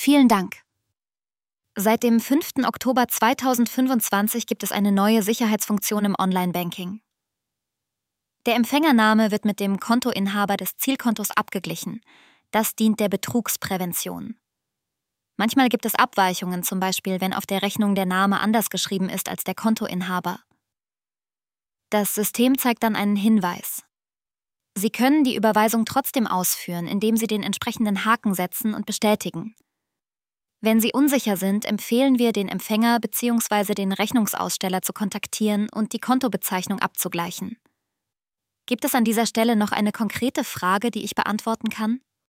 Vielen Dank. Seit dem 5. Oktober 2025 gibt es eine neue Sicherheitsfunktion im Online-Banking. Der Empfängername wird mit dem Kontoinhaber des Zielkontos abgeglichen. Das dient der Betrugsprävention. Manchmal gibt es Abweichungen, zum Beispiel wenn auf der Rechnung der Name anders geschrieben ist als der Kontoinhaber. Das System zeigt dann einen Hinweis. Sie können die Überweisung trotzdem ausführen, indem Sie den entsprechenden Haken setzen und bestätigen. Wenn Sie unsicher sind, empfehlen wir, den Empfänger bzw. den Rechnungsaussteller zu kontaktieren und die Kontobezeichnung abzugleichen. Gibt es an dieser Stelle noch eine konkrete Frage, die ich beantworten kann?